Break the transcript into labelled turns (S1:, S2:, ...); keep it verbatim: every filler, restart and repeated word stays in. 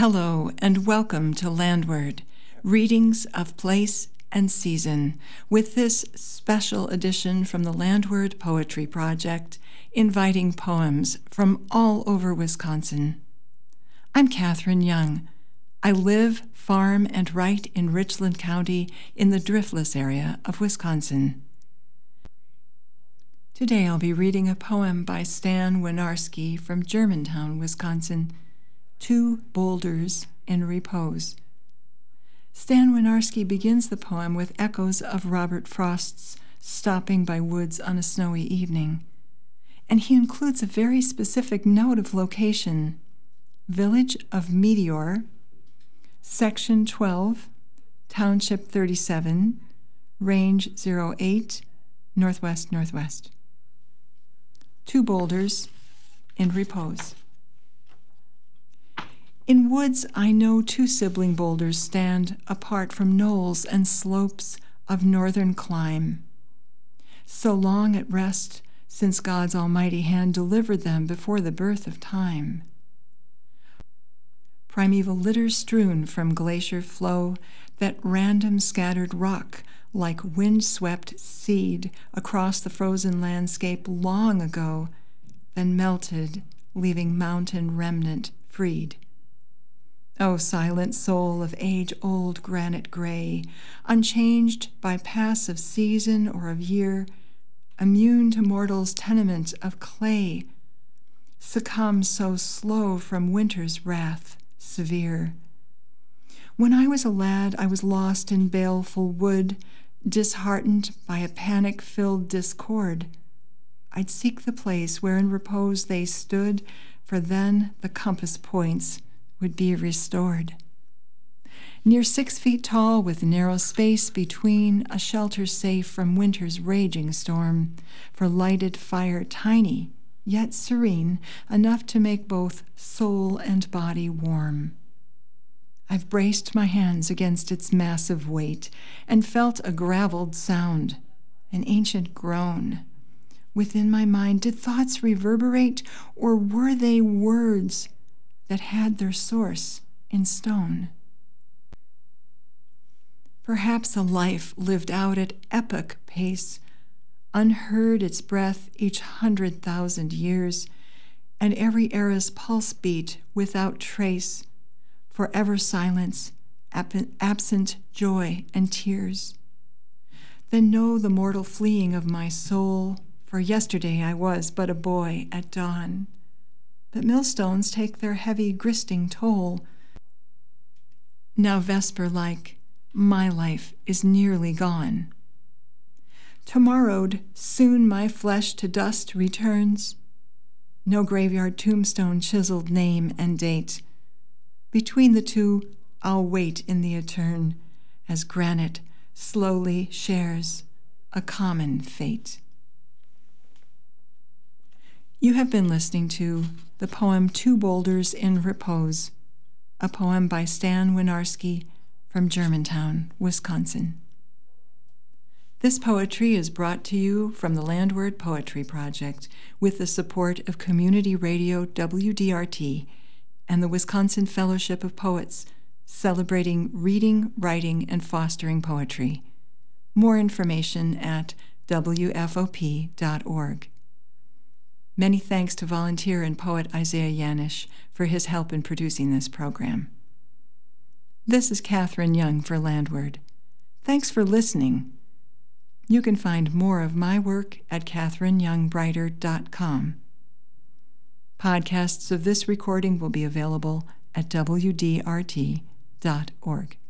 S1: Hello and welcome to Landward, readings of place and season, with this special edition from the Landward Poetry Project, inviting poems from all over Wisconsin. I'm Catherine Young. I live, farm, and write in Richland County in the Driftless area of Wisconsin. Today I'll be reading a poem by Stan Wynarski from Germantown, Wisconsin, Two Boulders in Repose. Stan Wynarski begins the poem with echoes of Robert Frost's Stopping by Woods on a Snowy Evening, and he includes a very specific note of location: Village of Meteor, Section twelve, Township thirty-seven, Range zero eight, Northwest Northwest. Two Boulders in Repose. In woods I know two sibling boulders stand apart from knolls and slopes of northern clime, so long at rest since God's almighty hand delivered them before the birth of time. Primeval litter strewn from glacier flow, that random scattered rock like wind-swept seed across the frozen landscape long ago, then melted, leaving mountain remnant freed. O silent soul of age-old granite gray, unchanged by pass of season or of year, immune to mortal's tenement of clay, succumb so slow from winter's wrath severe. When I was a lad, I was lost in baleful wood, disheartened by a panic-filled discord. I'd seek the place where in repose they stood, for then the compass points would be restored. Near six feet tall, with narrow space between, a shelter safe from winter's raging storm, for lighted fire tiny, yet serene, enough to make both soul and body warm. I've braced my hands against its massive weight and felt a graveled sound, an ancient groan. Within my mind, did thoughts reverberate, or were they words that had their source in stone? Perhaps a life lived out at epoch pace, unheard its breath each hundred thousand years, and every era's pulse beat without trace, forever silence, ab- absent joy and tears. Then know the mortal fleeing of my soul, for yesterday I was but a boy at dawn. But millstones take their heavy gristing toll. Now vesper-like, my life is nearly gone. Tomorrow'd soon my flesh to dust returns, no graveyard tombstone chiseled name and date. Between the two, I'll wait in the etern, as granite slowly shares a common fate. You have been listening to the poem Two Boulders in Repose, a poem by Stan Wynarski from Germantown, Wisconsin. This poetry is brought to you from the Landward Poetry Project with the support of Community Radio W D R T and the Wisconsin Fellowship of Poets, celebrating reading, writing, and fostering poetry. More information at W F O P dot org. Many thanks to volunteer and poet Isaiah Yanish for his help in producing this program. This is Catherine Young for Landward. Thanks for listening. You can find more of my work at catherine young brighter dot com. Podcasts of this recording will be available at W D R T dot org.